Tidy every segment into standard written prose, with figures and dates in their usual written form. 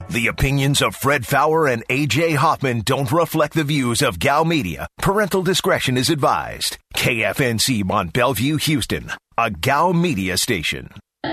The opinions of Fred Faour and A.J. Hoffman don't reflect the views of Gal Media. Parental discretion is advised. KFNC Mont Bellevue, Houston, a Gal Media station.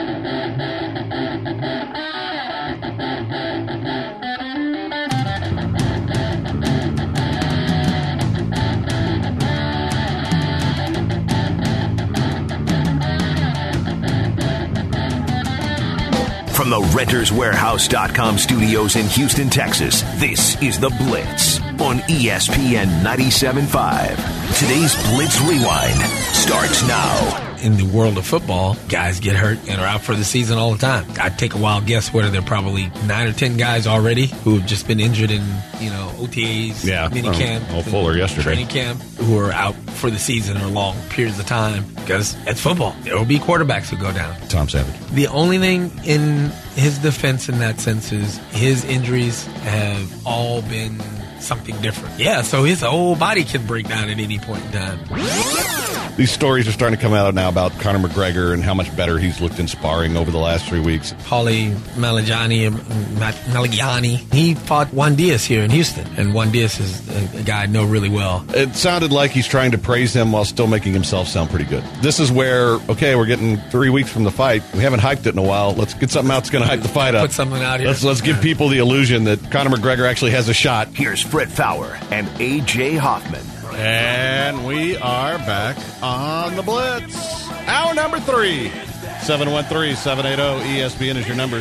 From the RentersWarehouse.com studios in Houston, Texas, this is The Blitz on ESPN 97.5. Today's Blitz Rewind starts now. In the world of football, guys get hurt and are out for the season all the time. I'd take a wild guess whether there are probably 9 or 10 guys already who have just been injured in, OTAs, minicamp, Fuller yesterday, training camp, who are out for the season or long periods of time because it's football. There will be quarterbacks who go down. Tom Savage. The only thing in his defense in that sense is his injuries have all been something different. Yeah, so his whole body can break down at any point in time. These stories are starting to come out now about Conor McGregor and how much better he's looked in sparring over the last 3 weeks. Paulie Malignani, he fought Juan Diaz here in Houston, and Juan Diaz is a guy I know really well. It sounded like he's trying to praise him while still making himself sound pretty good. This is where, we're getting 3 weeks from the fight. We haven't hyped it in a while. Let's get something out that's going to hype the fight up. Put something out here. Let's give people the illusion that Conor McGregor actually has a shot. Here's Fred Faour and A.J. Hoffman. And we are back on the Blitz. Hour number 3. 713-780-ESPN is your number.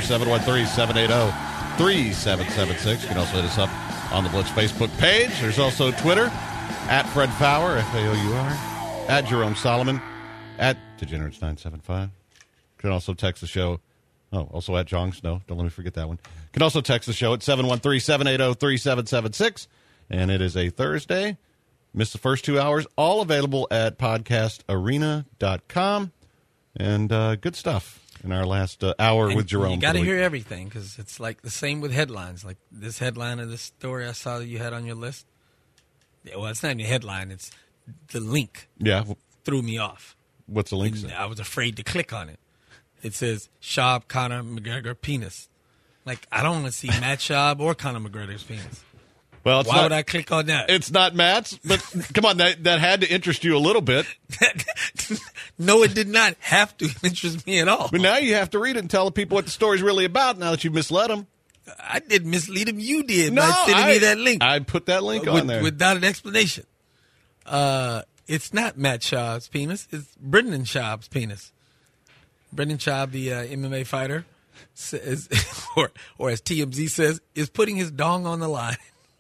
713-780-3776. You can also hit us up on the Blitz Facebook page. There's also Twitter, at Fred Faour, F-A-O-U-R, at Jerome Solomon, at Degenerates975. You can also text the show. Oh, also at Jong Snow. Don't let me forget that one. You can also text the show at 713-780-3776. And it is a Thursday. Missed the first 2 hours. All available at podcastarena.com. And good stuff in our last hour with Jerome. You got to hear everything because it's like the same with headlines. Like this headline of this story I saw that you had on your list. Well, it's not even a headline. It's the link. Yeah. Threw me off. What's the link say? I was afraid to click on it. It says, Schaub, Conor McGregor, penis. Like, I don't want to see Matt Schaub or Conor McGregor's penis. Well, why would I click on that? It's not Matt's, but come on, that had to interest you a little bit. No, it did not have to interest me at all. But now you have to read it and tell the people what the story's really about now that you've misled them. I didn't mislead them. You did by sending me that link. I put that link on there. Without an explanation. It's not Matt Schaub's penis. It's Brendan Schaub's penis. Brendan Schaub, the MMA fighter, says, or as TMZ says, is putting his dong on the line.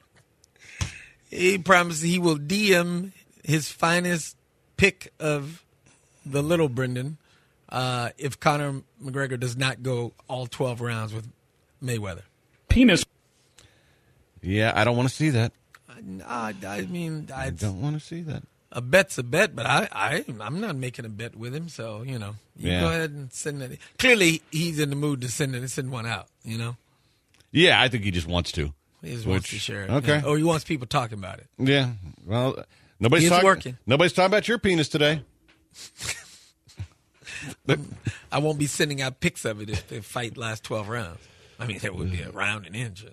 He promises he will DM his finest pick of the little Brendan if Conor McGregor does not go all 12 rounds with Mayweather. Penis. Yeah, I don't want to see that. I mean, I don't want to see that. A bet's a bet, but I'm not making a bet with him, so, you go ahead and send it. Clearly, he's in the mood to send one out, Yeah, I think he just wants to. He just wants to share it. Okay. Or he wants people talking about it. Yeah. Well, nobody's talking about your penis today. I won't be sending out pics of it if the fight lasts 12 rounds. I mean, there would be a round and inch.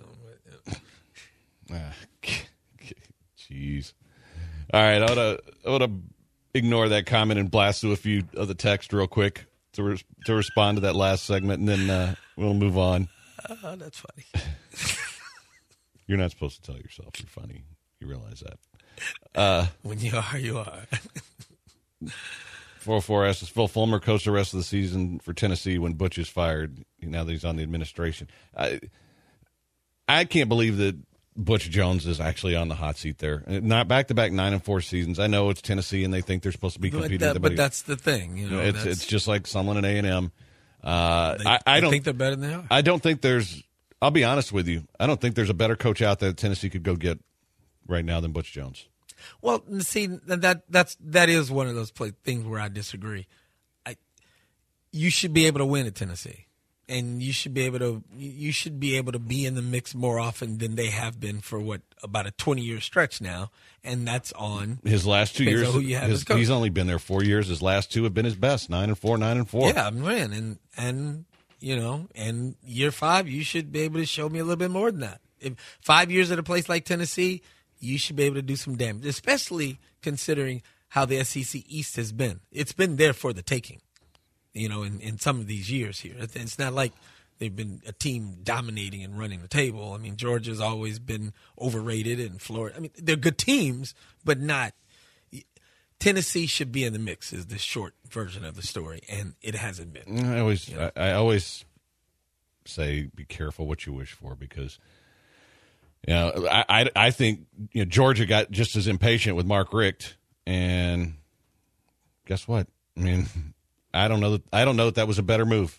Jeez. All right, I want to ignore that comment and blast through a few of the text real quick to respond to that last segment, and then we'll move on. That's funny. You're not supposed to tell yourself you're funny. You realize that. When you are, you are. 404 asks, Phil Fulmer coached the rest of the season for Tennessee when Butch is fired, now that he's on the administration. I can't believe that Butch Jones is actually on the hot seat there. Not back-to-back 9-4 seasons. I know it's Tennessee, and they think they're supposed to be competing with everybody. But that's the thing. It's just like Sumlin and A&M. I don't think they're better than they are. I don't think there's – I'll be honest with you. I don't think there's a better coach out there that Tennessee could go get right now than Butch Jones. Well, see, that is one of those things where I disagree. You should be able to win at Tennessee. And you should be able to be in the mix more often than they have been for about a 20-year stretch now, and that's on his last 2 years. Who you have as coach. He's only been there 4 years. His last two have been his best, 9-4, 9-4. Yeah, man, and and year 5, you should be able to show me a little bit more than that. If 5 years at a place like Tennessee, you should be able to do some damage, especially considering how the SEC East has been. It's been there for the taking, in some of these years here. It's not like they've been a team dominating and running the table. I mean, Georgia's always been overrated, and Florida. I mean, they're good teams, but not. Tennessee should be in the mix is the short version of the story, and it hasn't been. I always say be careful what you wish for, because I think Georgia got just as impatient with Mark Richt, and guess what? I mean, I don't know that was a better move.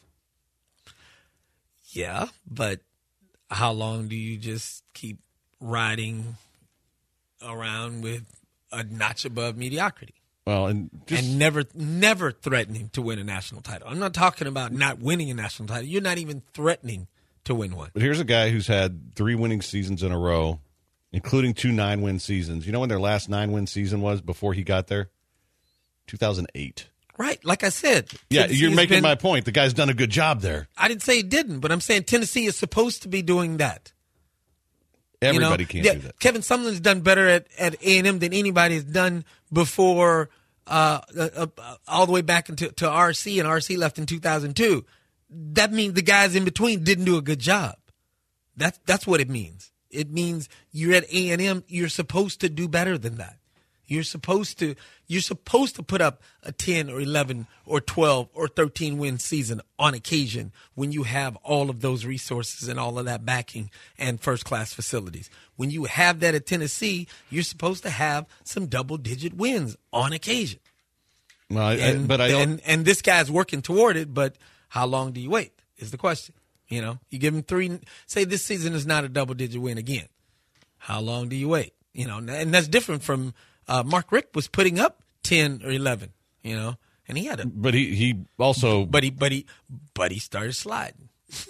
Yeah, but how long do you just keep riding around with a notch above mediocrity? Well, and never threatening to win a national title. I'm not talking about not winning a national title. You're not even threatening to win one. But here's a guy who's had 3 winning seasons in a row, including 2 9-win seasons. You know when their last 9-win season was before he got there? 2008. Right, like I said. Yeah, you're making my point. The guy's done a good job there. I didn't say he didn't, but I'm saying Tennessee is supposed to be doing that. Everybody can't do that. Kevin Sumlin's done better at A&M than anybody has done before, all the way back into RC, and RC left in 2002. That means the guys in between didn't do a good job. That's what it means. It means you're at A&M. You're supposed to do better than that. You're supposed to put up a 10 or 11 or 12 or 13 win season on occasion when you have all of those resources and all of that backing and first class facilities. When you have that at Tennessee, you're supposed to have some double digit wins on occasion. Well, and this guy's working toward it, but how long do you wait is the question. You give him 3, say this season is not a double digit win again. How long do you wait? And that's different from Mark Richt was putting up 10 or 11, and he had But he also. But he started sliding.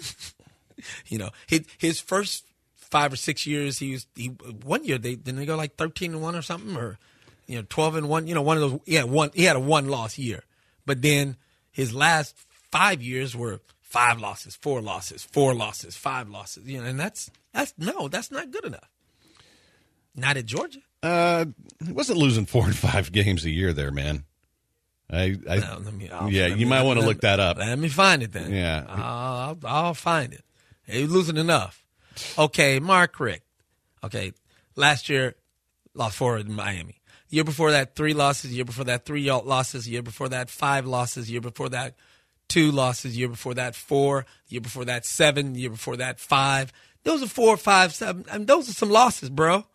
His first 5 or 6 years, he 1 year didn't they go like 13-1 or something, or 12-1. One of those. He had a 1-loss year, but then his last 5 years were 5 losses, 4 losses, 4 losses, 5 losses. And that's not good enough. Not at Georgia. He wasn't losing 4 and 5 games a year there, man. You might want to look that up. Let me find it then. Yeah. I'll find it. He was losing enough. Okay, Mark Richt. Okay, last year, lost 4 in Miami. Year before that, 3 losses. Year before that, 3 losses. Year before that, 5 losses. Year before that, 2 losses. Year before that, 4. Year before that, 7. Year before that, 5. Those are 4, 5, 7. I mean, those are some losses, bro.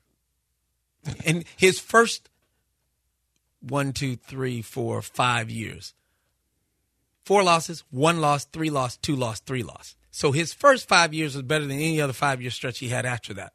And his first 1, 2, 3, 4, 5 years, 4 losses, 1 loss, 3 loss, 2 loss, 3 loss. So his first 5 years was better than any other 5-year stretch he had after that.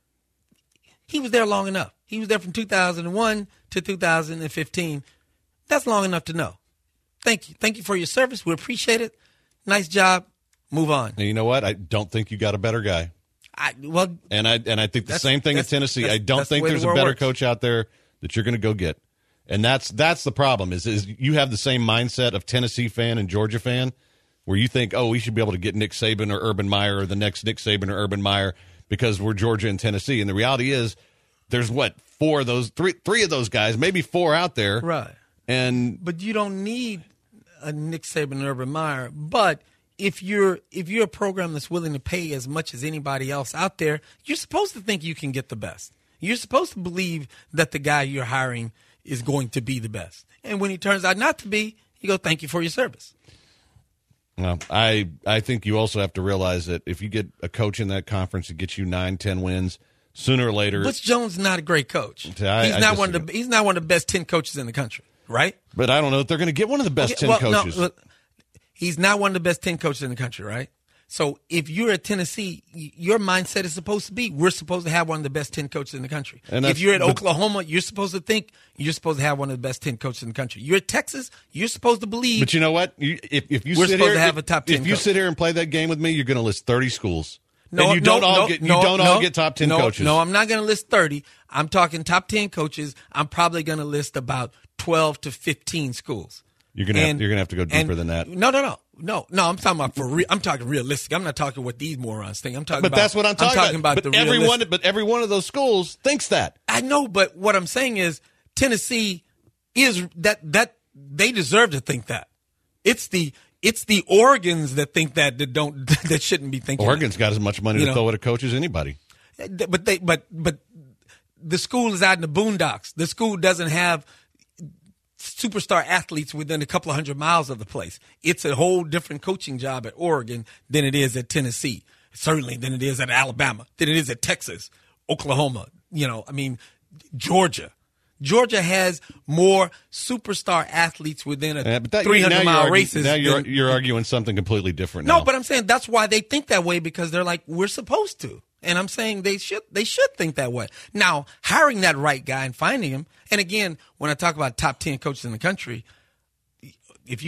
He was there long enough. He was there from 2001 to 2015. That's long enough to know. Thank you. Thank you for your service. We appreciate it. Nice job. Move on. And you know what? I don't think you got a better guy. I think the same thing at Tennessee. I don't think there's a better coach out there that you're going to go get. And that's the problem is you have the same mindset of Tennessee fan and Georgia fan where you think, we should be able to get Nick Saban or Urban Meyer or the next Nick Saban or Urban Meyer because we're Georgia and Tennessee. And the reality is there's 4 of those, 3 of those guys, maybe 4 out there. Right. But you don't need a Nick Saban and Urban Meyer. But if you're a program that's willing to pay as much as anybody else out there, you're supposed to think you can get the best. You're supposed to believe that the guy you're hiring is going to be the best. And when he turns out not to be, you go, thank you for your service. Well, I think you also have to realize that if you get a coach in that conference that gets you 9, 10 wins, sooner or later. Butch Jones is not a great coach. He's not one of the best 10 coaches in the country, right? But I don't know if they're going to get one of the best 10 coaches. No, he's not one of the best 10 coaches in the country, right? So if you're at Tennessee, your mindset is supposed to be, we're supposed to have one of the best 10 coaches in the country. And if you're at Oklahoma, you're supposed to think you're supposed to have one of the best 10 coaches in the country. You're at Texas, you're supposed to believe. But you know what? If you we're sit supposed here, to have a top 10 if you coach. sit here and play that game with me, you're going to list 30 schools. No, and you don't all get top 10 coaches. No, I'm not going to list 30. I'm talking top 10 coaches. I'm probably going to list about 12 to 15 schools. You're going to have to go deeper than that. No. No, I'm talking about for real. I'm talking realistic. I'm not talking what these morons think. I'm talking But about. that's what I'm talking about. the realistic. But every one of those schools thinks that. I know, but what I'm saying is Tennessee is that they deserve to think that. It's the Oregons that think that shouldn't be thinking. Oregon's got as much money to throw at a coach as anybody. But the school is out in the boondocks. The school doesn't have superstar athletes within a couple of 100 miles of the place. It's a whole different coaching job at Oregon than it is at Tennessee. Certainly than it is at Alabama, than it is at Texas, Oklahoma. Georgia. Georgia has more superstar athletes within a 300-mile races. Now you're arguing something completely different now. No, but I'm saying that's why they think that way, because they're like, we're supposed to. And I'm saying they should think that way. Now, hiring that right guy and finding him, and again, when I talk about top 10 coaches in the country, if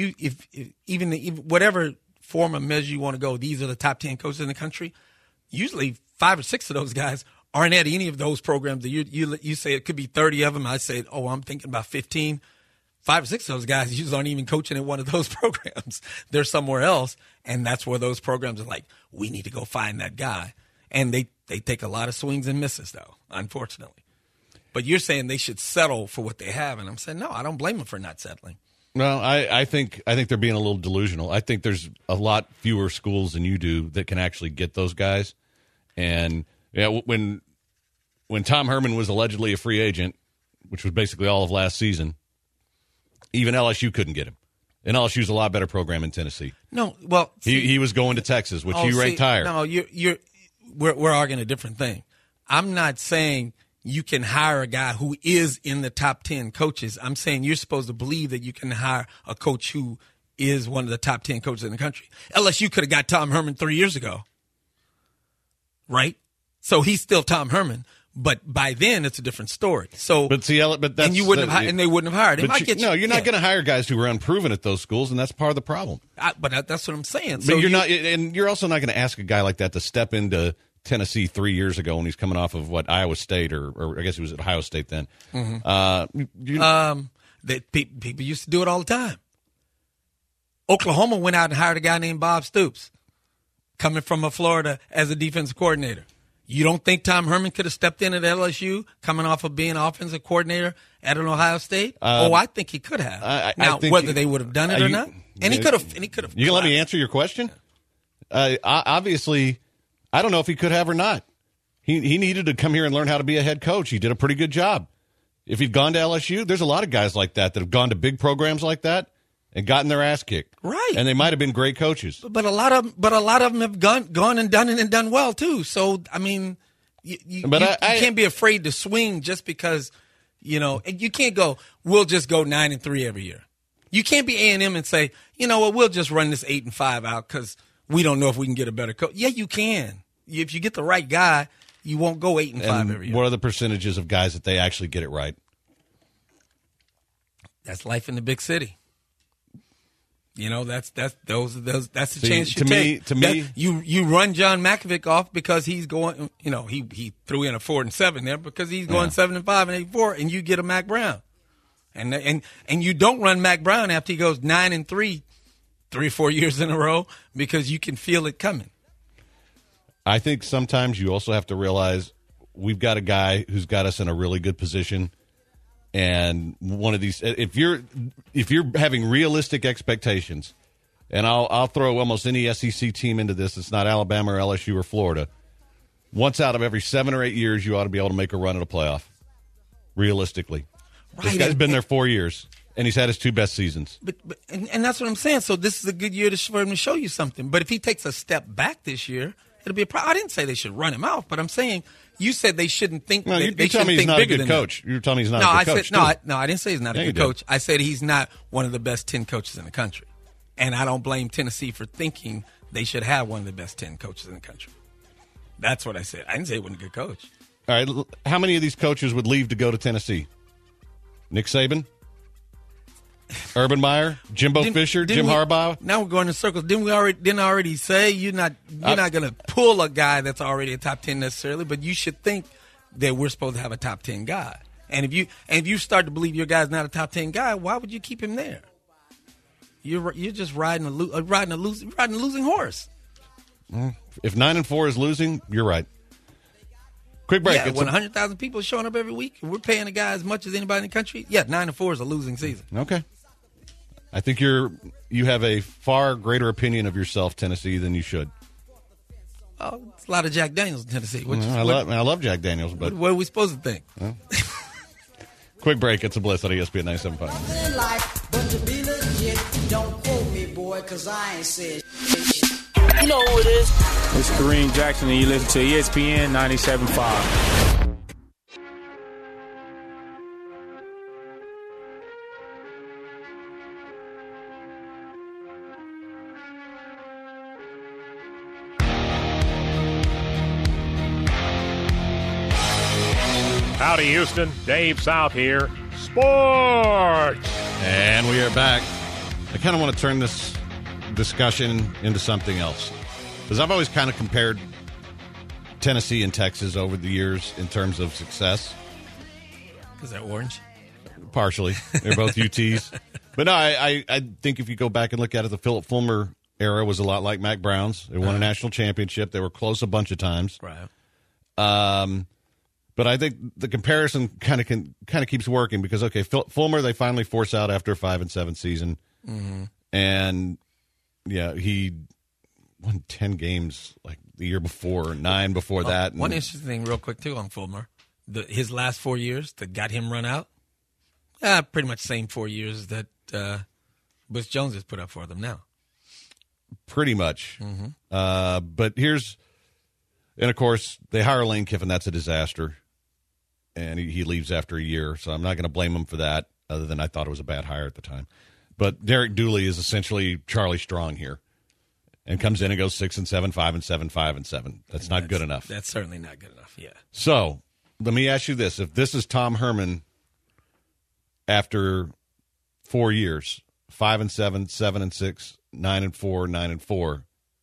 whatever form of measure you want to go, these are the top 10 coaches in the country. Usually 5 or 6 of those guys aren't at any of those programs. You say it could be 30 of them. I say, I'm thinking about 15. 5 or 6 of those guys usually aren't even coaching in one of those programs. They're somewhere else, and that's where those programs are like, we need to go find that guy. And they take a lot of swings and misses, though, unfortunately. But you're saying they should settle for what they have, and I'm saying, no, I don't blame them for not settling. No, I think they're being a little delusional. I think there's a lot fewer schools than you do that can actually get those guys. And when Tom Herman was allegedly a free agent, which was basically all of last season, even LSU couldn't get him. And LSU's a lot better program in Tennessee. No, well, he was going to Texas, which you ranked higher. No, we're arguing a different thing. I'm not saying you can hire a guy who is in the top 10 coaches. I'm saying you're supposed to believe that you can hire a coach who is one of the top 10 coaches in the country. LSU could have got Tom Herman 3 years ago, right? So he's still Tom Herman, but by then it's a different story. So, but that's, and you wouldn't have, and they wouldn't have hired him. You're not going to hire guys who are unproven at those schools, and that's part of the problem. But that's what I'm saying. But you're also not going to ask a guy like that to step into Tennessee 3 years ago when he's coming off of Iowa State or I guess he was at Ohio State then. Mm-hmm. People used to do it all the time. Oklahoma went out and hired a guy named Bob Stoops, coming from Florida as a defensive coordinator. You don't think Tom Herman could have stepped in at LSU, coming off of being an offensive coordinator at an Ohio State? I think he could have. Now, whether they would have done it or not, and he could have. You can let me answer your question. Obviously, I don't know if he could have or not. He needed to come here and learn how to be a head coach. He did a pretty good job. If he'd gone to LSU, there's a lot of guys like that have gone to big programs like that and gotten their ass kicked. Right. And they might have been great coaches. But a lot of them have gone and done it and done well too. So I mean, you can't be afraid to swing just because you can't go. We'll just go 9-3 every year. You can't be A&M and say, you know what, we'll just run this 8-5 out because we don't know if we can get a better coach. Yeah, you can. If you get the right guy, you won't go 8-5 every year. What are the percentages of guys that they actually get it right? That's life in the big city. That's the chance you take. To me, you run John Malkovich off because he's going. He threw in a 4-7 there because he's going 7-5 and 8-4, and you get a Mac Brown, and you don't run Mac Brown after he goes 9-3, 3 or 4 years in a row because you can feel it coming. I think sometimes you also have to realize we've got a guy who's got us in a really good position. And one of these, if you're having realistic expectations, and I'll throw almost any SEC team into this, it's not Alabama or LSU or Florida. Once out of every 7 or 8 years, you ought to be able to make a run at a playoff. Realistically, right. This guy's been there 4 years, and he's had his 2 best seasons. But that's what I'm saying. So this is a good year for him to show you something. But if he takes a step back this year, it'll be a problem. I didn't say they should run him out, but I'm saying. You said they shouldn't think. No, you tell me he's not a good coach. You tell me he's not a good coach. I didn't say he's not a good coach. I said he's not one of the best 10 coaches in the country, and I don't blame Tennessee for thinking they should have one of the best 10 coaches in the country. That's what I said. I didn't say he wasn't a good coach. All right, how many of these coaches would leave to go to Tennessee? Nick Saban, Urban Meyer, Jimbo Fisher, Jim Harbaugh. Now we're going in circles. Didn't I already say you're not going to pull a guy that's already a top 10 necessarily, but you should think that we're supposed to have a top 10 guy. And if you start to believe your guy's not a top 10 guy, why would you keep him there? You're just riding a losing horse. If 9-4 is losing, you're right. Quick break. Yeah, when 100,000 people are showing up every week, and we're paying a guy as much as anybody in the country. Yeah, 9-4 is a losing season. Okay. I think you have a far greater opinion of yourself, Tennessee, than you should. Oh, it's a lot of Jack Daniels in Tennessee. I love Jack Daniels, but what are we supposed to think? Well, quick break. It's a Bliss on ESPN 97.5. But to be legit, don't quote me, boy, because I ain't said shit. You know who it is. It's Kareem Jackson, and you listen to ESPN 97.5. Howdy, Houston. Dave South here. Sports! And we are back. I kind of want to turn this discussion into something else, because I've always kind of compared Tennessee and Texas over the years in terms of success. Because they're orange? Partially. They're both UTs. But no, I think if you go back and look at it, the Philip Fulmer era was a lot like Mac Brown's. They won a national championship. They were close a bunch of times. Right. But I think the comparison kind of keeps working because, okay, Fulmer they finally force out after a 5-7 season. Mm-hmm. And, yeah, he won 10 games like the year before, 9 before that. One interesting thing real quick, too, on Fulmer. His last 4 years that got him run out, pretty much the same 4 years that Butch Jones has put up for them now. Pretty much. Mm-hmm. But and of course, they hire Lane Kiffin. That's a disaster. And he leaves after a year, so I'm not going to blame him for that, other than I thought it was a bad hire at the time. But Derek Dooley is essentially Charlie Strong here, and comes in and goes 6-7, 5-7, 5-7. That's not good enough. That's certainly not good enough. Yeah. So let me ask you this: if this is Tom Herman after 4 years, 5-7, 7-6, 9-4, 9-4,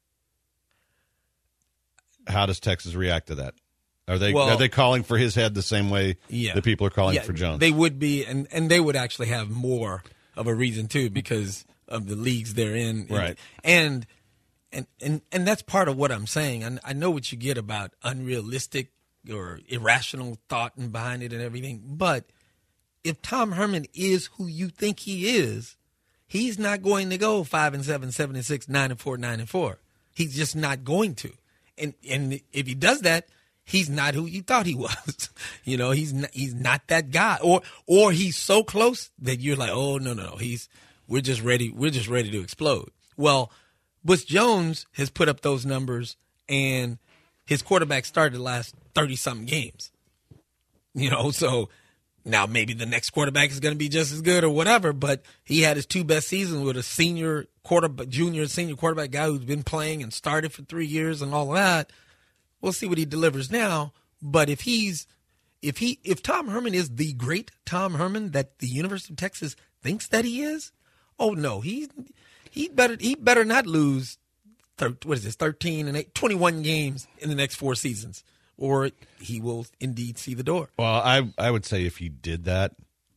how does Texas react to that? Are they calling for his head the same way that people are calling for Jones? They would be, and they would actually have more of a reason too because of the leagues they're in, right? And that's part of what I'm saying. I know what you get about unrealistic or irrational thought and behind it and everything, but if Tom Herman is who you think he is, he's not going to go 5-7, 7-6, 9-4, 9-4. He's just not going to. And if he does that, he's not who you thought he was. You know, he's not that guy. Or he's so close that you're like, oh no. We're just ready to explode. Well, Butch Jones has put up those numbers, and his quarterback started the last 30-something games. You know, so now maybe the next quarterback is going to be just as good or whatever, but he had his 2 best seasons with a junior senior quarterback guy who's been playing and started for 3 years and all of that. We'll see what he delivers now. But if Tom Herman is the great Tom Herman that the University of Texas thinks that he is, oh no, he better not lose 13 and 8, 21 games in the next 4 seasons, or he will indeed see the door. Well, I would say if he did that,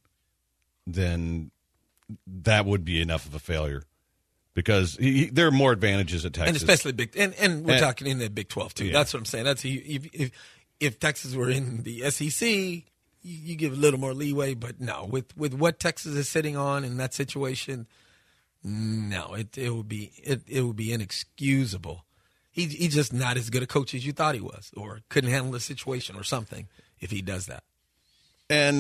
then that would be enough of a failure. Because there are more advantages at Texas, and especially and we're talking in the Big 12 too. Yeah. That's what I'm saying. That's if Texas were in the SEC, you give a little more leeway. But no, with what Texas is sitting on in that situation, no, it would be inexcusable. He's just not as good a coach as you thought he was, or couldn't handle the situation, or something. If he does that, and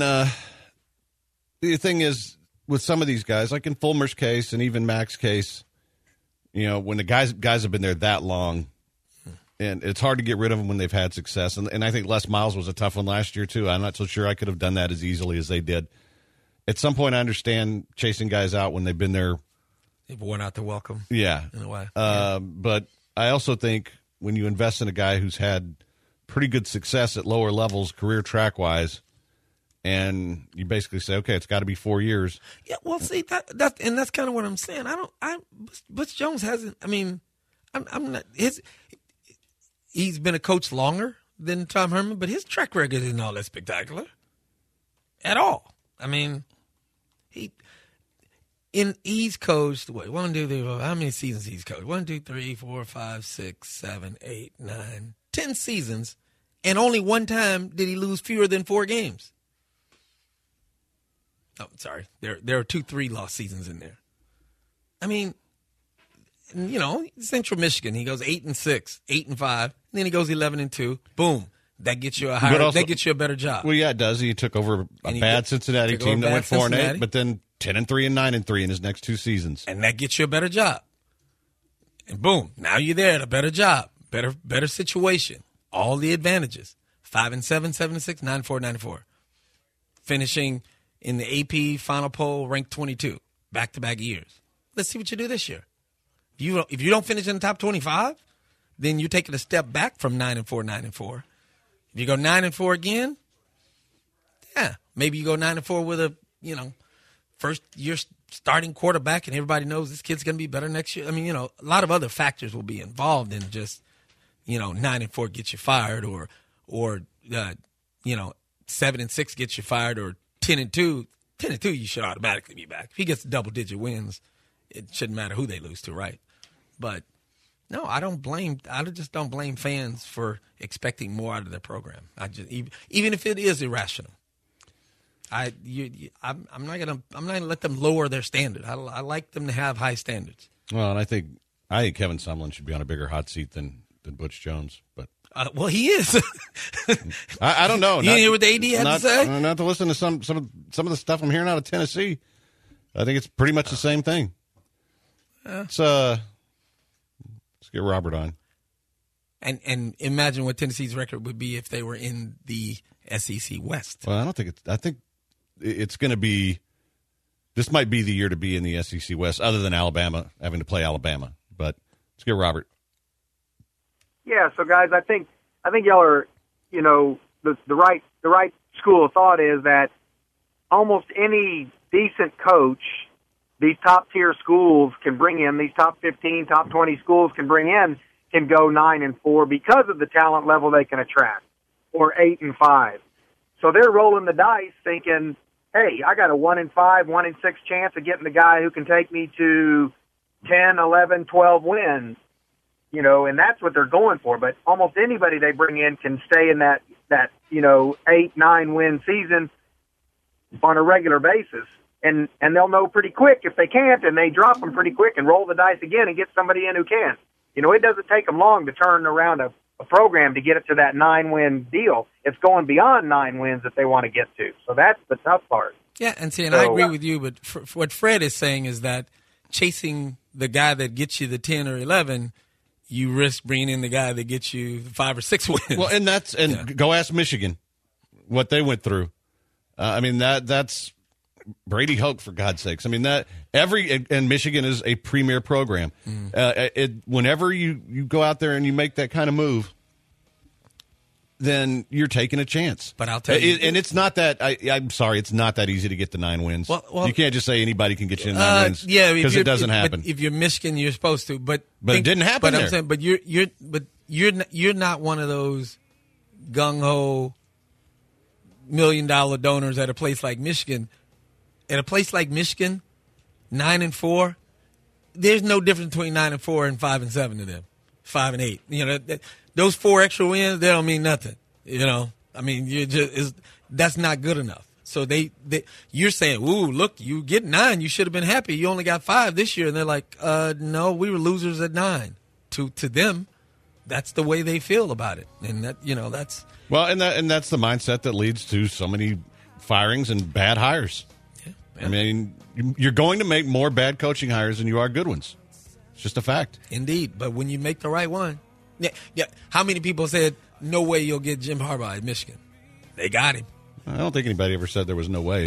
the thing is, with some of these guys, like in Fulmer's case and even Mac's case, you know, when the guys have been there that long, and it's hard to get rid of them when they've had success. And I think Les Miles was a tough one last year, too. I'm not so sure I could have done that as easily as they did. At some point, I understand chasing guys out when they've been there. They've worn out the welcome. Yeah. In a way. But I also think when you invest in a guy who's had pretty good success at lower levels, career track-wise, and you basically say, okay, it's got to be 4 years. Yeah, well, see that's kind of what I'm saying. Butch Jones hasn't. I mean, I'm not his. He's been a coach longer than Tom Herman, but his track record isn't all that spectacular at all. I mean, he's coached, what, 1, 2, 3, 4, how many seasons he's coached? 1, 2, 3, 4, 5, 6, 7, 8, 9, 10 seasons, and only one time did he lose fewer than 4 games. Oh, sorry. There are 2 3-loss seasons in there. I mean, you know, Central Michigan, he goes 8-6, 8-5, and then he goes 11-2. Boom. That gets you that gets you a better job. Well, yeah, it does. He took over a bad Cincinnati team that went 4-8, but then 10-3 and 9-3 in his next 2 seasons. And that gets you a better job. And boom, now you're there at a better job, better situation. All the advantages. 5-7, 7-6, 9-4, 9-4. Finishing in the AP Final Poll, ranked 22, back-to-back years. Let's see what you do this year. If you don't finish in the top 25, then you're taking a step back from 9-4, 9-4. If you go 9-4 again, yeah, maybe you go 9-4 with a, you know, first year starting quarterback, and everybody knows this kid's going to be better next year. I mean, you know, a lot of other factors will be involved in just, you know, 9-4 gets you fired, or you know, 7-6 gets you fired, or 10-2. 10-2, you should automatically be back. If he gets double-digit wins, it shouldn't matter who they lose to, right? But no, I just don't blame fans for expecting more out of their program. Even if it is irrational. I'm not gonna let them lower their standard. I like them to have high standards. Well, and I think Kevin Sumlin should be on a bigger hot seat than Butch Jones, but well, he is. I don't know. You didn't hear what the AD had to say? Not to listen to some of the stuff I'm hearing out of Tennessee. I think it's pretty much the same thing. Let's get Robert on. And imagine what Tennessee's record would be if they were in the SEC West. Well, I think it's going to be. This might be the year to be in the SEC West, other than Alabama having to play Alabama. But let's get Robert. Yeah, so guys, I think y'all are, you know, the right school of thought is that almost any decent coach these top tier schools can bring in, these top 15, top 20 schools can bring in, can go 9-4 because of the talent level they can attract, or 8-5. So they're rolling the dice thinking, hey, I got a 1-5, 1-6 chance of getting the guy who can take me to 10, 11, 12 wins. You know, and that's what they're going for. But almost anybody they bring in can stay in that you know, 8-9 win season on a regular basis. And they'll know pretty quick if they can't, and they drop them pretty quick and roll the dice again and get somebody in who can. You know, it doesn't take them long to turn around a program to get it to that 9-win deal. It's going beyond 9 wins that they want to get to. So that's the tough part. Yeah, and see, and I agree with you, but what Fred is saying is that chasing the guy that gets you the 10 or 11, you risk bringing in the guy that gets you 5 or 6 wins. Well, and go ask Michigan what they went through. I mean, that's Brady Hoke, for God's sakes. I mean, and Michigan is a premier program. Whenever you go out there and you make that kind of move, then you're taking a chance. But I'll tell you, and it's not that. I'm sorry, it's not that easy to get to 9 wins. Well, you can't just say anybody can get you to 9 wins. Yeah, because it doesn't happen. If you're Michigan, you're supposed to. But it didn't happen. But there. I'm saying, you're not one of those gung ho $1 million donors at a place like Michigan. At a place like Michigan, 9-4, there's no difference between 9-4 and 5-7 to them, 5-8. You know, those 4 extra wins, they don't mean nothing. You know, I mean, that's not good enough. So you're saying, ooh, look, you get 9, you should have been happy. You only got 5 this year, and they're like, no, we were losers at 9. To them, that's the way they feel about it, and that's well, and that's the mindset that leads to so many firings and bad hires. I mean, you're going to make more bad coaching hires than you are good ones. It's just a fact. Indeed. But when you make the right one, yeah. How many people said, no way you'll get Jim Harbaugh at Michigan? They got him. I don't think anybody ever said there was no way.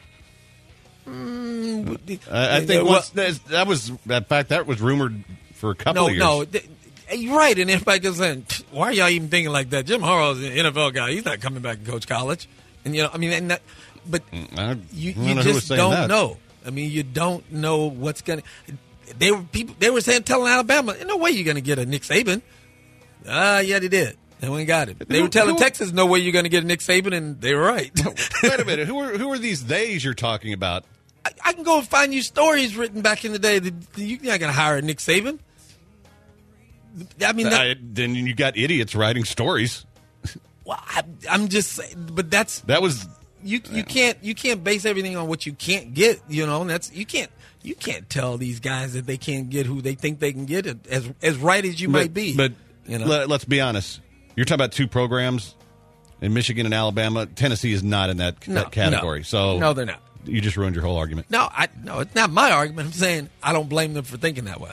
I think that was rumored for a couple of years. No, you're right. And everybody goes saying, why are y'all even thinking like that? Jim Harbaugh's an NFL guy. He's not coming back and coach college. And, I mean, but you just don't know. I mean, you don't know what's going to. They were telling Alabama, no way you're going to get a Nick Saban. Yeah, they did. They went and got it. They were telling Texas, no way you're going to get a Nick Saban, and they were right. Wait a minute. Who are these theys you're talking about? I can go and find you stories written back in the day that you're not going to hire Nick Saban. I mean, then you got idiots writing stories. Well, I'm just saying, but that was you can't base everything on what you can't get. You know, that's you can't tell these guys that they can't get who they think they can get as right as you might be. But you know? Let's be honest. You're talking about two programs in Michigan and Alabama. Tennessee is not in that category. So no, they're not. You just ruined your whole argument. No, it's not my argument. I'm saying I don't blame them for thinking that way.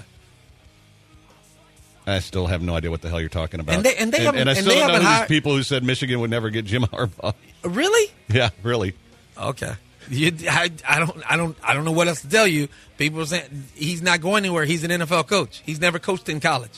I still have no idea what the hell you're talking about. And I still don't know hired these people who said Michigan would never get Jim Harbaugh. Really? Yeah, really. Okay. I don't know what else to tell you. People are saying he's not going anywhere. He's an NFL coach. He's never coached in college.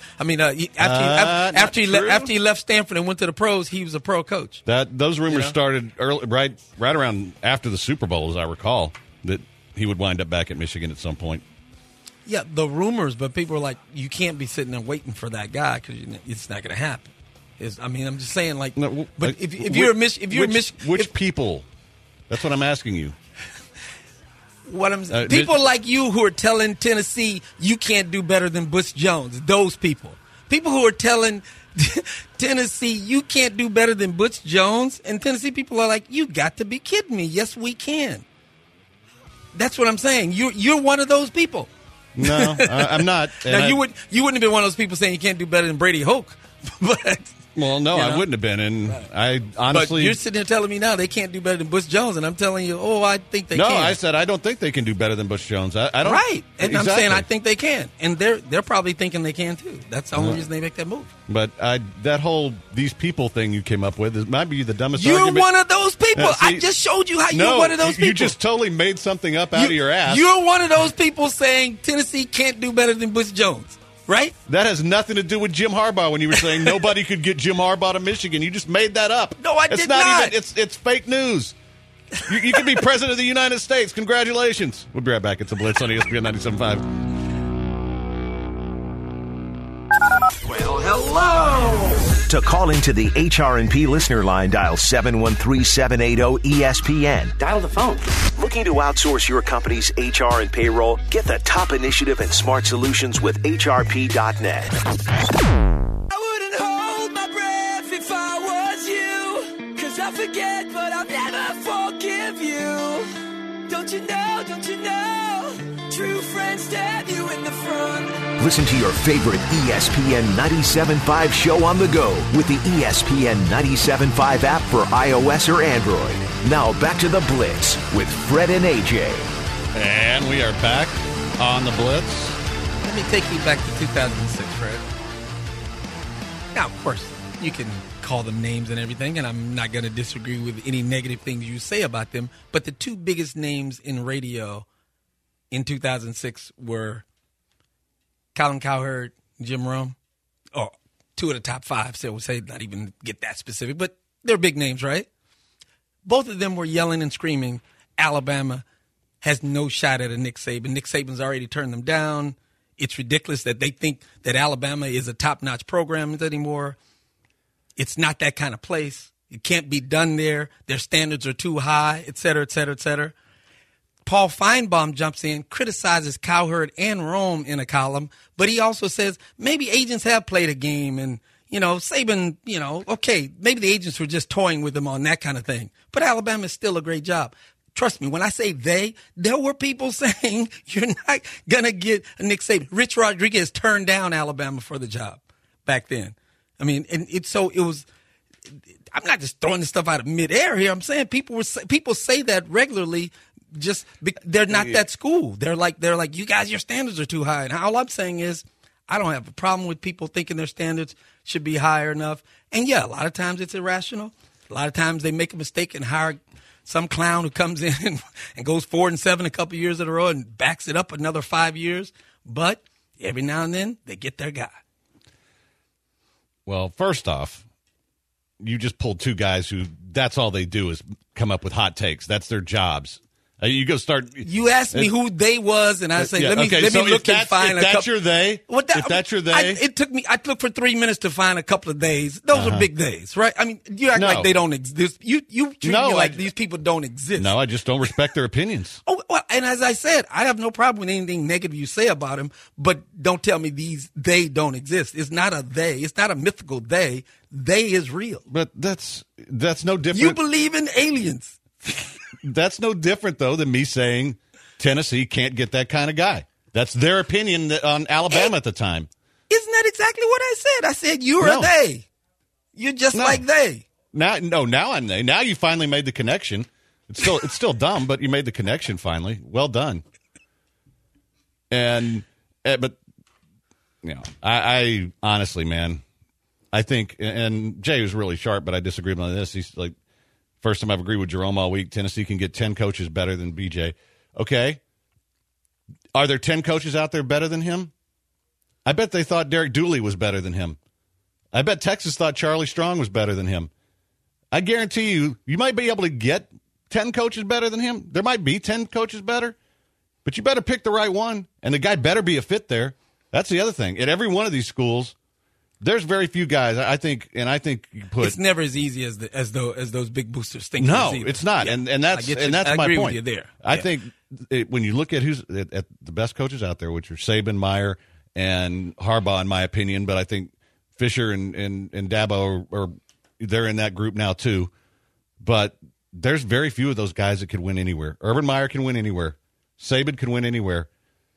After he left Stanford and went to the pros, he was a pro coach. Those rumors started early, right around after the Super Bowl, as I recall, that he would wind up back at Michigan at some point. Yeah, the rumors, but people are like, you can't be sitting there waiting for that guy because it's not going to happen. I'm just saying, like, no, but which people? That's what I'm asking you. People like you who are telling Tennessee you can't do better than Butch Jones. Those people who are telling Tennessee you can't do better than Butch Jones, and Tennessee people are like, you got to be kidding me. Yes, we can. That's what I'm saying. You're one of those people. No, I'm not. Now you wouldn't have been one of those people saying you can't do better than Brady Hoke, but. Well, no, I wouldn't have been, and I honestly. But you're sitting there telling me now they can't do better than Butch Jones, and I'm telling you, I think they can. No, I said I don't think they can do better than Butch Jones. I don't. Right, and exactly. I'm saying I think they can, and they're probably thinking they can too. That's the only reason they make that move. But that whole these people thing you came up with might be the dumbest you're argument. You're one of those people. I just showed you how you're one of those people. You just totally made something up out of your ass. You're one of those people saying Tennessee can't do better than Butch Jones. Right? That has nothing to do with Jim Harbaugh when you were saying nobody could get Jim Harbaugh to Michigan. You just made that up. No, I did not. It's fake news. You can be president of the United States. Congratulations. We'll be right back. It's a Blitz on ESPN 97.5. Well, hello. To call into the HR&P listener line, dial 713-780-ESPN. Dial the phone. Looking to outsource your company's HR and payroll? Get the top initiative and smart solutions with HRP.net. I wouldn't hold my breath if I was you. 'Cause I forget, but I'll never forgive you. Don't you know, true friends stab you in the front. Listen to your favorite ESPN 97.5 show on the go with the ESPN 97.5 app for iOS or Android. Now back to the Blitz with Fred and AJ. And we are back on the Blitz. Let me take you back to 2006, Fred. Now, of course, you can call them names and everything, and I'm not going to disagree with any negative things you say about them, but the two biggest names in radio in 2006 were Colin Cowherd, Jim Rome, or two of the top five, so we'll say not even get that specific, but they're big names, right? Both of them were yelling and screaming, Alabama has no shot at a Nick Saban. Nick Saban's already turned them down. It's ridiculous that they think that Alabama is a top-notch program anymore. It's not that kind of place. It can't be done there. Their standards are too high, et cetera, et cetera, et cetera. Paul Feinbaum jumps in, criticizes Cowherd and Rome in a column, but he also says maybe agents have played a game and, Saban, okay, maybe the agents were just toying with him on that kind of thing. But Alabama's still a great job. Trust me, when I say there were people saying you're not going to get a Nick Saban. Rich Rodriguez turned down Alabama for the job back then. I mean, and I'm not just throwing this stuff out of midair here. I'm saying people say that regularly. They're not that school. They're like, you guys, your standards are too high. And all I'm saying is, I don't have a problem with people thinking their standards should be higher enough. And yeah, a lot of times it's irrational. A lot of times they make a mistake and hire some clown who comes in and goes 4-7 a couple years in a row and backs it up another 5 years. But every now and then they get their guy. Well, first off, you just pulled two guys who that's all they do is come up with hot takes. That's their jobs. You go start. You asked me who they was, and I say, Yeah, let me okay, so look and find if a couple. that's your they, if that's your they, it took me. I looked for 3 minutes to find a couple of days. Those are big days, right? I mean, you act No. like they don't exist. You treat No, me like I- these people don't exist. no, I just don't respect their opinions. Oh, well, and as I said, I have no problem with anything negative you say about them, but don't tell me they don't exist. It's not a they. It's not a mythical they. They is real. But that's no different. You believe in aliens. That's no different, though, than me saying Tennessee can't get that kind of guy. That's their opinion on Alabama at the time. Isn't that exactly what I said? I said you're No. a they. You're just No. like they. Now I'm they. Now you finally made the connection. It's still dumb, but you made the connection finally. Well done. But I honestly, man, I think, and Jay was really sharp, but I disagree with him on this. He's like, first time I've agreed with Jerome all week. Tennessee can get 10 coaches better than BJ. Okay. Are there 10 coaches out there better than him? I bet they thought Derek Dooley was better than him. I bet Texas thought Charlie Strong was better than him. I guarantee you might be able to get 10 coaches better than him. There might be 10 coaches better, but you better pick the right one, and the guy better be a fit there. That's the other thing. At every one of these schools, there's very few guys. I think you put. It's never as easy as those big boosters think. No, it is either. it's not, Yeah. and I that's get you. my I agree point. with you there. I Yeah. think when you look at who's at the best coaches out there, which are Saban, Meyer, and Harbaugh, in my opinion, but I think Fisher and Dabo are they're in that group now too. But there's very few of those guys that could win anywhere. Urban Meyer can win anywhere. Saban can win anywhere.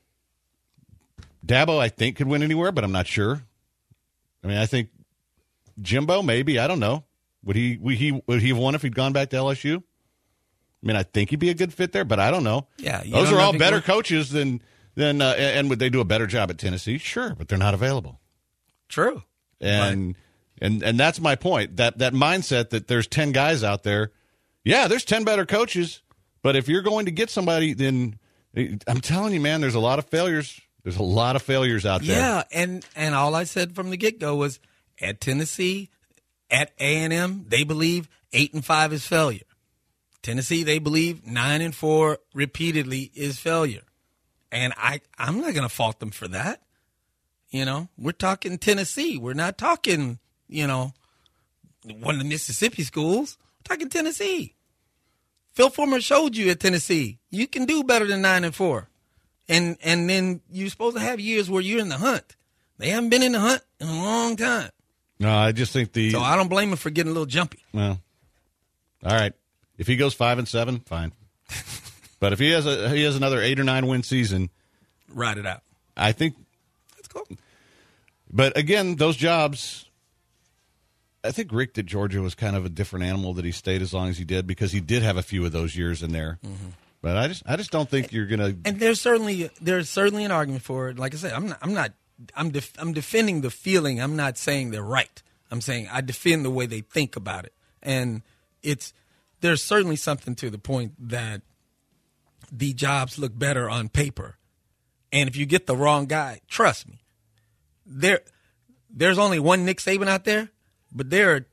Dabo, I think, could win anywhere, but I'm not sure. I mean, I think Jimbo, maybe. I don't know. Would he have won if he'd gone back to LSU? I mean, I think he'd be a good fit there, but I don't know. Yeah, you those don't are know all if he better would. coaches than and would they do a better job at Tennessee? Sure, but they're not available. True. And that's my point. That mindset that there's 10 guys out there. Yeah, there's 10 better coaches, but if you're going to get somebody, then I'm telling you, man, there's a lot of failures. There's a lot of failures out there. Yeah, and all I said from the get-go was at Tennessee, at A&M, they believe 8-5 is failure. Tennessee, they believe 9-4 repeatedly is failure. And I'm not going to fault them for that. You know, we're talking Tennessee. We're not talking, one of the Mississippi schools. We're talking Tennessee. Phil Fulmer showed you at Tennessee, you can do better than 9-4. And then you're supposed to have years where you're in the hunt. They haven't been in the hunt in a long time. No, I just think So I don't blame him for getting a little jumpy. Well, all right. If he goes 5-7, fine. But if he has another 8 or 9 win season, Ride it out. I think. That's cool. But again, those jobs. I think Rick at Georgia was kind of a different animal that he stayed as long as he did because he did have a few of those years in there. Mm-hmm. But I just don't think you're gonna. And there's certainly an argument for it. Like I said, I'm defending the feeling. I'm not saying they're right. I'm saying I defend the way they think about it. And there's certainly something to the point that the jobs look better on paper. And if you get the wrong guy, trust me, there's only one Nick Saban out there, but there are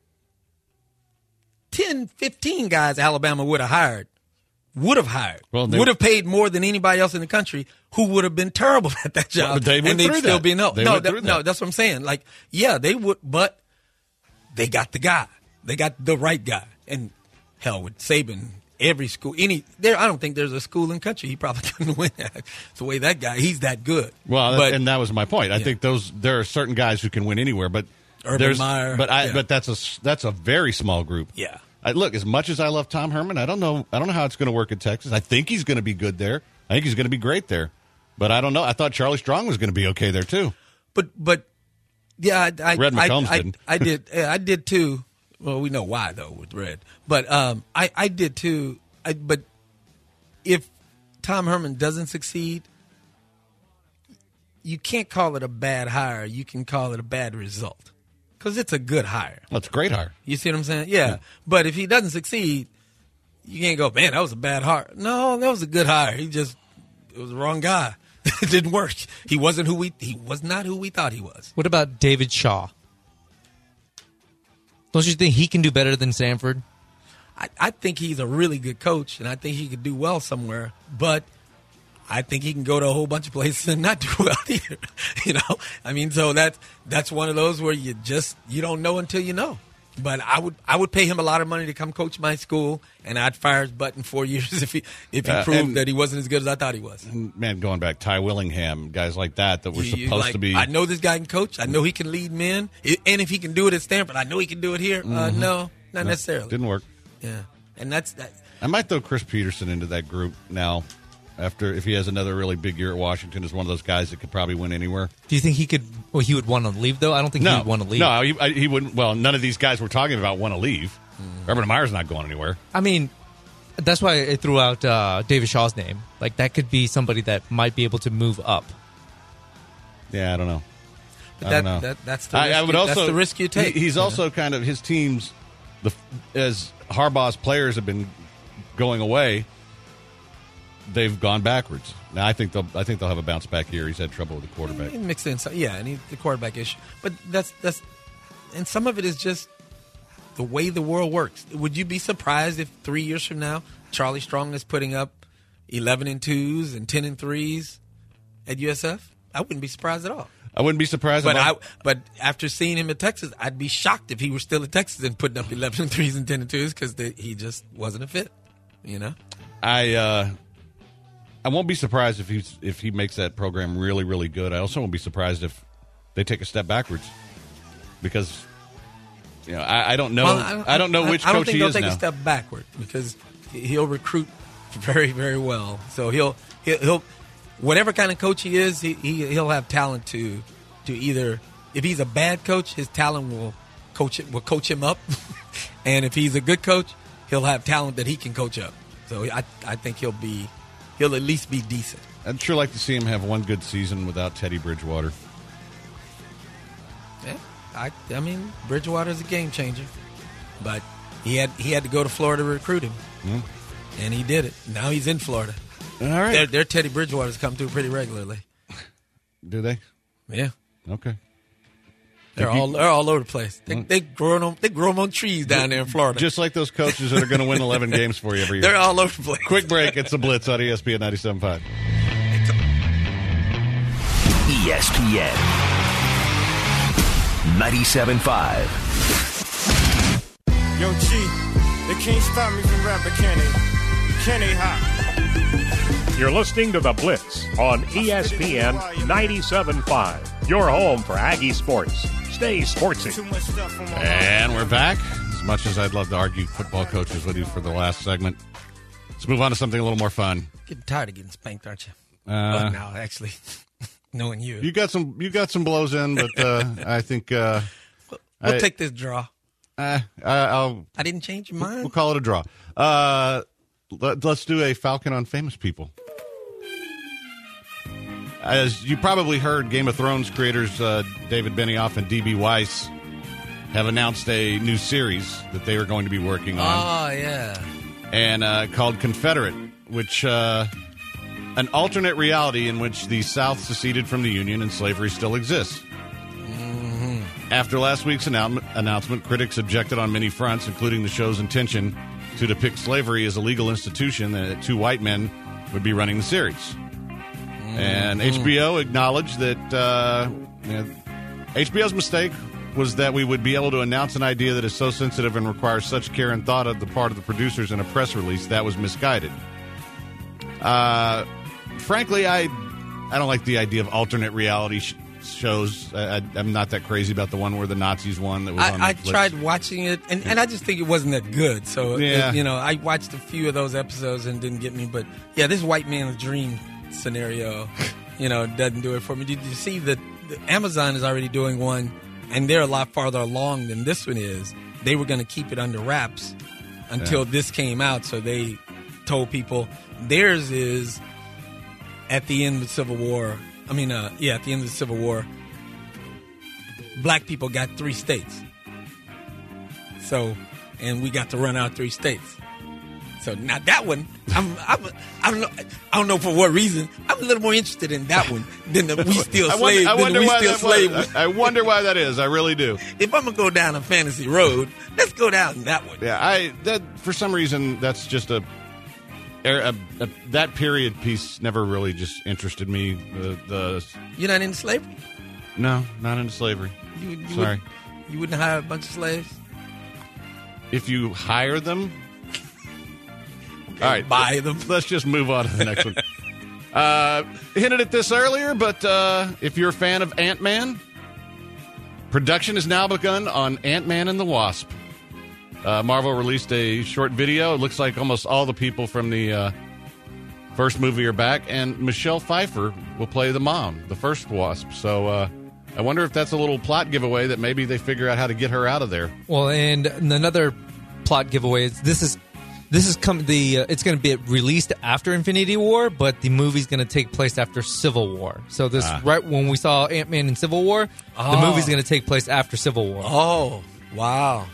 10, 15 guys Alabama would have hired, would have paid more than anybody else in the country who would have been terrible at that job. Well, they went and they'd through still that. be no. They No, went through that. that's what I'm saying. Like, yeah, they would, but they got the guy. They got the right guy. And hell, with Saban, every school, I don't think there's a school in the country he probably couldn't win at. The way that guy, he's that good. Well, but, and that was my point. I think there are certain guys who can win anywhere, but Urban Meyer, but that's a very small group. Yeah. Look, as much as I love Tom Herman, I don't know how it's going to work in Texas. I think he's going to be good there. I think he's going to be great there. But I don't know. I thought Charlie Strong was going to be okay there too. But yeah, Red McCombs didn't. I did. I did too. Well, we know why though with Red. But I did too. But if Tom Herman doesn't succeed, you can't call it a bad hire. You can call it a bad result because it's a good hire. Well, it's a great hire. You see what I'm saying? Yeah. But if he doesn't succeed, you can't go, man, that was a bad hire. No, that was a good hire. It was the wrong guy. It didn't work. He was not who we thought he was. What about David Shaw? Don't you think he can do better than Sanford? I think he's a really good coach, and I think he could do well somewhere. But I think he can go to a whole bunch of places and not do well either. I mean, so that's one of those where you don't know until you know. But I would pay him a lot of money to come coach my school, and I'd fire his butt in 4 years if he proved that he wasn't as good as I thought he was. Man, going back, Ty Willingham, guys like that were supposed to be. I know this guy can coach. I know he can lead men, and if he can do it at Stanford, I know he can do it here. No, not necessarily. Didn't work. Yeah, and that's that. I might throw Chris Peterson into that group now. If he has another really big year at Washington, is one of those guys that could probably win anywhere. Do you think he could? Well, he would want to leave, though. I don't think he would want to leave. No, he wouldn't. Well, none of these guys we're talking about want to leave. Urban Meyer's not going anywhere. I mean, that's why I threw out David Shaw's name. Like, that could be somebody that might be able to move up. Yeah, I don't know. That's the risk you take. He's also kind of his teams. As Harbaugh's players have been going away, they've gone backwards. Now I think they'll have a bounce back here. He's had trouble with the quarterback. He mixed in, and the quarterback issue. But that's and some of it is just the way the world works. Would you be surprised if 3 years from now Charlie Strong is putting up 11-2s and 10-3s at USF? I wouldn't be surprised at all. I wouldn't be surprised. But after seeing him at Texas, I'd be shocked if he were still at Texas and putting up 11-3s and 10-2s because he just wasn't a fit. I won't be surprised if he makes that program really, really good. I also won't be surprised if they take a step backwards because I don't know. I don't know which coach he is now. I don't think they'll take a step backward because he'll recruit very, very well. So he'll whatever kind of coach he is, he'll have talent to either. If he's a bad coach, his talent will coach him up, and if he's a good coach, he'll have talent that he can coach up. So I think he'll at least be decent. I'd sure like to see him have one good season without Teddy Bridgewater. Yeah, I mean, Bridgewater's a game changer, but he had to go to Florida to recruit him, and he did it. Now he's in Florida. All right, their Teddy Bridgewaters come through pretty regularly. Do they? Yeah. Okay. They're all over the place. They grow them on trees down there in Florida. Just like those coaches that are going to win 11 games for you every year. They're all over the place. Quick break. It's the Blitz on ESPN 97.5. ESPN 97.5. Yo, G, they can't stop me from rapping, can they? Can they hop? You're listening to The Blitz on ESPN 97.5. Your home for Aggie sports. Stay sportsy. And we're back. As much as I'd love to argue football coaches with you for the last segment, let's move on to something a little more fun. Getting tired of getting spanked, aren't you? No, actually, knowing you. You got some blows in, but I think we'll take this draw. I didn't change your mind. We'll call it a draw. Let's do a Falcon on famous people. As you probably heard, Game of Thrones creators David Benioff and D.B. Weiss have announced a new series that they are going to be working on. Oh, yeah. And called Confederate, which an alternate reality in which the South seceded from the Union and slavery still exists. Mm-hmm. After last week's announcement, critics objected on many fronts, including the show's intention to depict slavery as a legal institution that two white men would be running the series. And HBO acknowledged that HBO's mistake was that we would be able to announce an idea that is so sensitive and requires such care and thought on the part of the producers in a press release. That was misguided. Frankly, I don't like the idea of alternate reality shows. I'm not that crazy about the one where the Nazis won. That was on Netflix. I tried watching it, and I just think it wasn't that good. So, yeah. I watched a few of those episodes and didn't get me. But, yeah, this white man's dream scenario, doesn't do it for me. Did you see that Amazon is already doing one, and they're a lot farther along than this one is? They were going to keep it under wraps until this came out, so they told people theirs is at the end of the Civil War. At the end of the Civil War, black people got 3 states. So, and we got to run out 3 states. So now that one, I don't know for what reason. I'm a little more interested in that one than the We Still Slave. I wonder why that is. I really do. If I'm gonna go down a fantasy road, let's go down that one. Yeah, that for some reason that's just that period piece never really just interested me. You're not into slavery? No, not into slavery. Sorry. You wouldn't hire a bunch of slaves? If you hire them. All right, buy them. Let's just move on to the next one. Hinted at this earlier, but if you're a fan of Ant-Man, production has now begun on Ant-Man and the Wasp. Marvel released a short video. It looks like almost all the people from the first movie are back, and Michelle Pfeiffer will play the mom, the first Wasp. So I wonder if that's a little plot giveaway that maybe they figure out how to get her out of there. Well, and another plot giveaway is it's going to be released after Infinity War, but the movie's going to take place after Civil War. So right when we saw Ant-Man in Civil War, the movie's going to take place after Civil War. Oh, wow.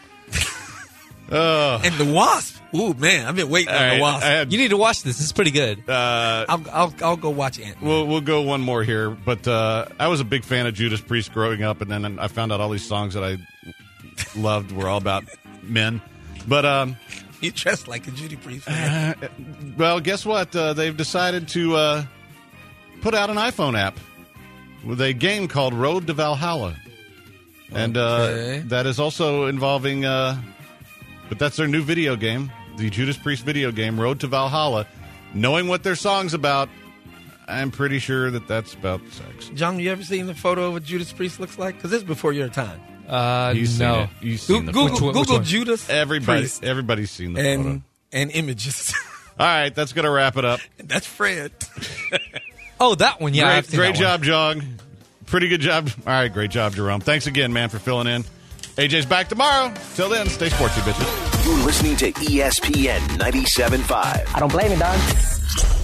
And the Wasp. Ooh, man, I've been waiting on the Wasp. You need to watch this. This is pretty good. I'll go watch Ant-Man. We'll go one more here, but I was a big fan of Judas Priest growing up, and then I found out all these songs that I loved were all about men. But you dress like a Judas Priest fan. Well, guess what? They've decided to put out an iPhone app with a game called Road to Valhalla, and that is also involving. But that's their new video game, the Judas Priest video game, Road to Valhalla. Knowing what their song's about, I'm pretty sure that that's about sex. John, you ever seen the photo of what Judas Priest looks like? Because this is before your time. No. You've seen the Google Judas Priest. Everybody's seen the photo. And images. All right, that's going to wrap it up. That's Fred. Oh, that one, yeah. Great job, John. Pretty good job. All right, great job, Jerome. Thanks again, man, for filling in. AJ's back tomorrow. Till then, stay sportsy, bitches. You're listening to ESPN 97.5. I don't blame you, dog.